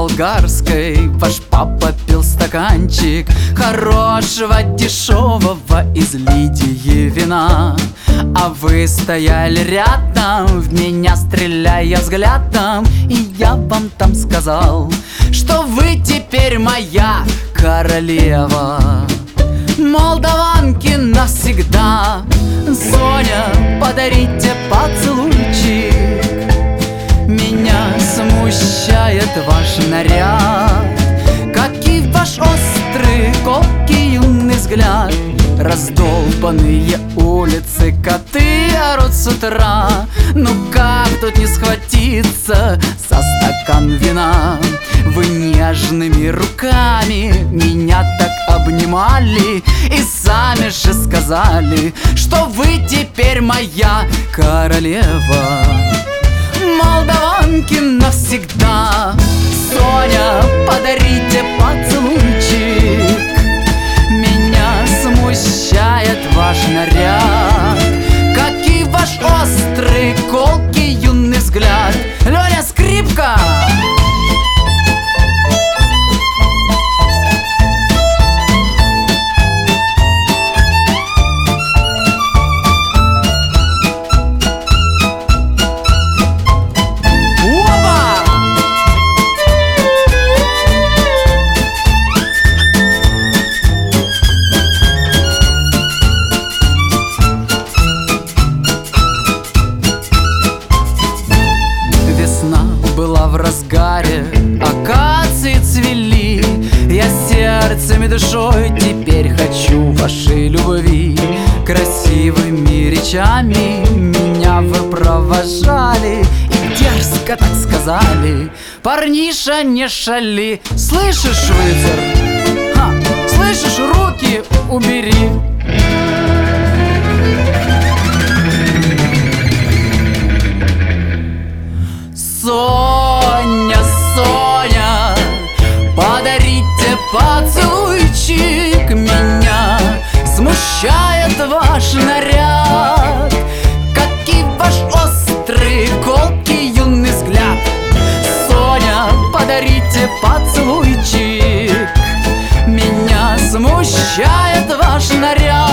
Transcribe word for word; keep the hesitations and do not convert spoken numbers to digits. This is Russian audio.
болгарской ваш папа пил стаканчик хорошего дешевого из Лидии вина. А вы стояли рядом, в меня стреляя взглядом, и я вам там сказал, что вы теперь моя королева. Молдаванки навсегда. Соня, подарите поцелуйчик. Меня смущает ваш наряд, как и ваш острый, колкий юный взгляд. Раздолбанные улицы, коты орут с утра. Ну как тут не схватиться за стакан вина? Вы нежными руками меня так обнимали и сами же сказали, что вы теперь моя королева. Молдаванки навсегда. Соня, подарите поцелуйчик. Меня смущает ваш наряд, как и ваш острый, колкий юный взгляд. Леня, скрипка! Была в разгаре, акации цвели. Я сердцем и душой теперь хочу вашей любви. Красивыми речами меня вы провожали и дерзко так сказали: парниша, не шали. Слышишь, рыцарь? Ха, слышишь, руки убери. Соня, Соня, подарите поцелуйчик. Меня смущает ваш наряд, как и ваш острый, колкий юный взгляд. Соня, подарите поцелуйчик. Меня смущает ваш наряд.